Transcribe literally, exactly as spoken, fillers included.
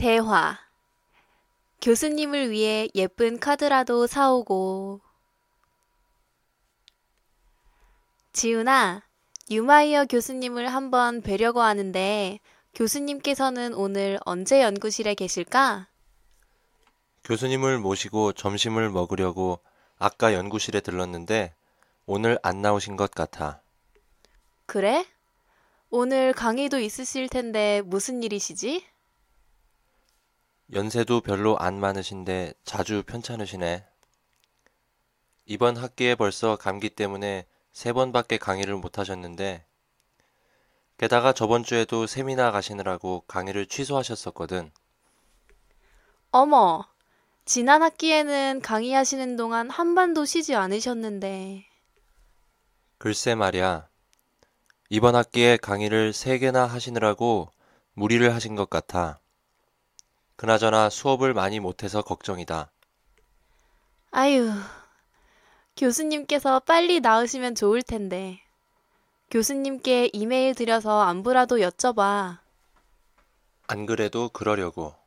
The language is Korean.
대화. 교수님을 위해 예쁜 카드라도 사오고. 지훈아, 유마이어 교수님을 한번 뵈려고 하는데 교수님께서는 오늘 언제 연구실에 계실까? 교수님을 모시고 점심을 먹으려고 아까 연구실에 들렀는데 오늘 안 나오신 것 같아. 그래? 오늘 강의도 있으실 텐데 무슨 일이시지? 연세도 별로 안 많으신데 자주 편찮으시네. 이번 학기에 벌써 감기 때문에 세 번밖에 강의를 못 하셨는데 게다가 저번 주에도 세미나 가시느라고 강의를 취소하셨었거든. 어머, 지난 학기에는 강의하시는 동안 한 번도 쉬지 않으셨는데. 글쎄 말이야. 이번 학기에 강의를 세 개나 하시느라고 무리를 하신 것 같아. 그나저나 수업을 많이 못해서 걱정이다. 아유, 교수님께서 빨리 나으시면 좋을 텐데. 교수님께 이메일 드려서 안부라도 여쭤봐. 안 그래도 그러려고.